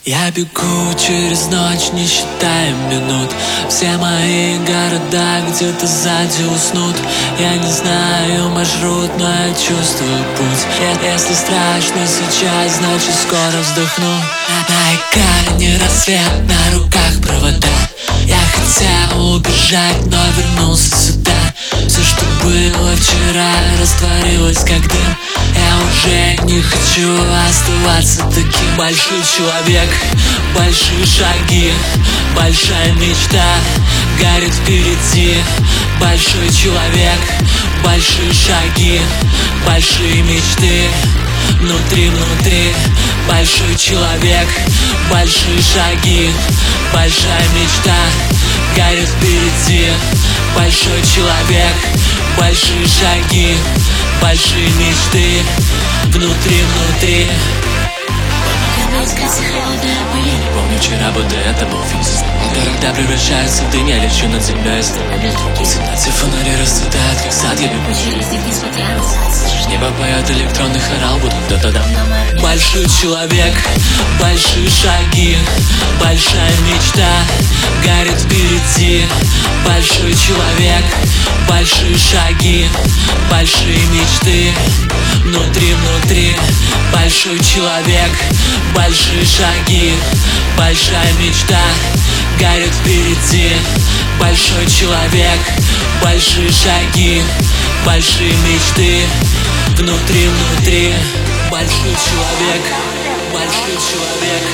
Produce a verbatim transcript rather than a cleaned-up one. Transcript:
Я бегу через ночь, не считая минут. Все мои города где-то сзади уснут. Я не знаю маршрут, но я чувствую путь. Я, если страшно сейчас, значит скоро вздохну. На экране рассвет, на руках провода. Я хотел убежать, но вернулся сюда. Все, что было вчера, растворилось как дым. Я уже не хочу оставаться таким. Большой человек, большие шаги, большая мечта горит впереди. Большой человек, большие шаги, большие мечты внутри, внутри. Большой человек, большие шаги, большая мечта горит впереди. Большой человек, большие шаги, большие мечты внутри, внутри. Не помню вчера, будто это был физик. Города превращаются в дым, я лечу над землей. В темноте фонари расцветают, как сад, я бегу через них, несмотря на солнце. Небо поет электронный хорал, будто кто-то давно. Большой человек, большие шаги, большая мечта горит впереди. Большой человек, большие шаги, большие мечты внутри, внутри. Большой человек, большие шаги, большая мечта горит впереди. Большой человек, большие шаги, большие мечты внутри, внутри. Большой человек, большой человек,